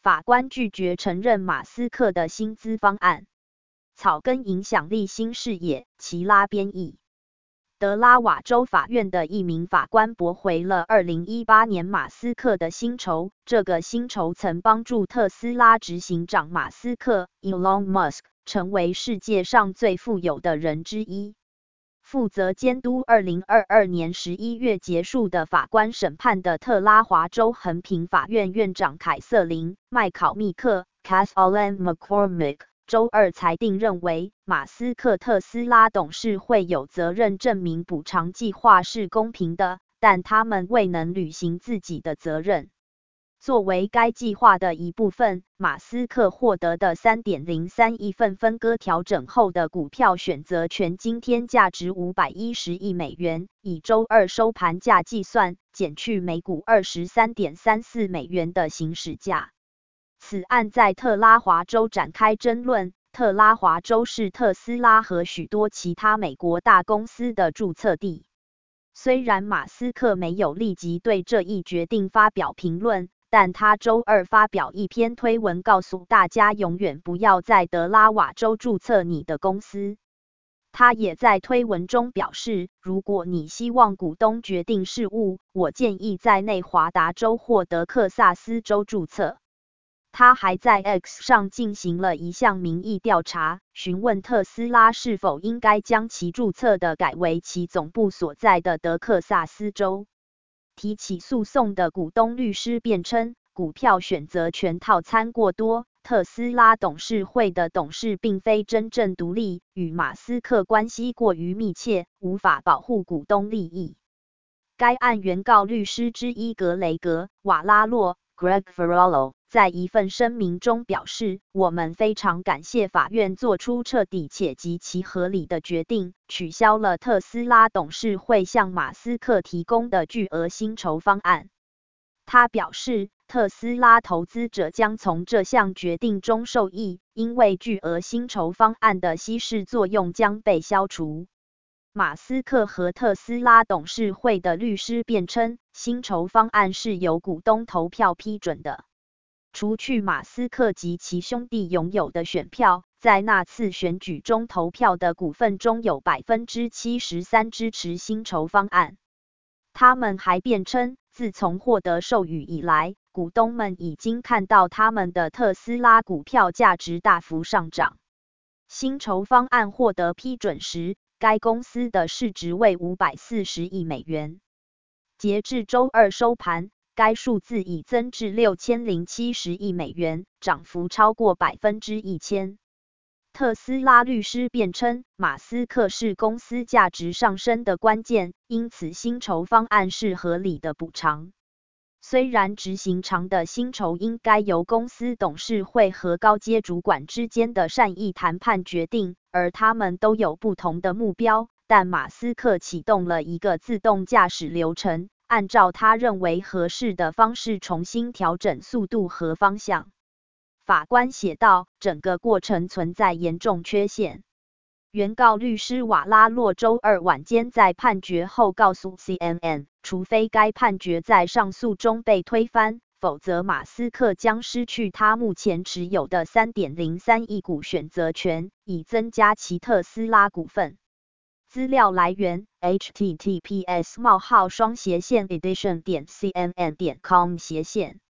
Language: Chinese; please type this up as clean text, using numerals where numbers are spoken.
法官拒绝承认马斯克的薪资方案。草根影响力新视野，齐拉编译。德拉瓦州法院的一名法官驳回了2018年马斯克的薪酬，这个薪酬曾帮助特斯拉执行长马斯克 Elon Musk 成为世界上最富有的人之一。负责监督2022年11月结束的法官审判的特拉华州横平法院院长凯瑟琳·麦考密克 Kathleen McCormick 周二裁定认为，马斯克特斯拉董事会有责任证明补偿计划是公平的，但他们未能履行自己的责任。作为该计划的一部分，马斯克获得的 3.03 亿份分割调整后的股票选择权今天价值510亿美元，以周二收盘价计算，减去每股 23.34 美元的行使价。此案在特拉华州展开争论。特拉华州是特斯拉和许多其他美国大公司的注册地。虽然马斯克没有立即对这一决定发表评论，但他周二发表一篇推文告诉大家永远不要在德拉瓦州注册你的公司。他也在推文中表示，如果你希望股东决定事务，我建议在内华达州或德克萨斯州注册。他还在 X 上进行了一项民意调查，询问特斯拉是否应该将其注册的改为其总部所在的德克萨斯州。提起诉讼的股东律师辩称，股票选择权套餐过多，特斯拉董事会的董事并非真正独立，与马斯克关系过于密切，无法保护股东利益。该案原告律师之一格雷格·瓦拉洛 （Greg Farolo）在一份声明中表示，我们非常感谢法院做出彻底且极其合理的决定，取消了特斯拉董事会向马斯克提供的巨额薪酬方案。他表示，特斯拉投资者将从这项决定中受益，因为巨额薪酬方案的稀释作用将被消除。马斯克和特斯拉董事会的律师辩称，薪酬方案是由股东投票批准的。除去马斯克及其兄弟拥有的选票，在那次选举中投票的股份中有 73% 支持薪酬方案。他们还辩称，自从获得授予以来，股东们已经看到他们的特斯拉股票价值大幅上涨。薪酬方案获得批准时，该公司的市值为540亿美元。截至周二收盘，该数字已增至6070亿美元，涨幅超过 1000%。特斯拉律师辩称，马斯克是公司价值上升的关键，因此薪酬方案是合理的补偿。虽然执行长的薪酬应该由公司董事会和高阶主管之间的善意谈判决定，而他们都有不同的目标，但马斯克启动了一个自动驾驶流程，按照他认为合适的方式重新调整速度和方向。法官写道，整个过程存在严重缺陷。原告律师瓦拉洛周二晚间在判决后告诉 CNN， 除非该判决在上诉中被推翻，否则马斯克将失去他目前持有的 3.03 亿股选择权，以增加其特斯拉股份。资料来源 https://edition.cnn.com/。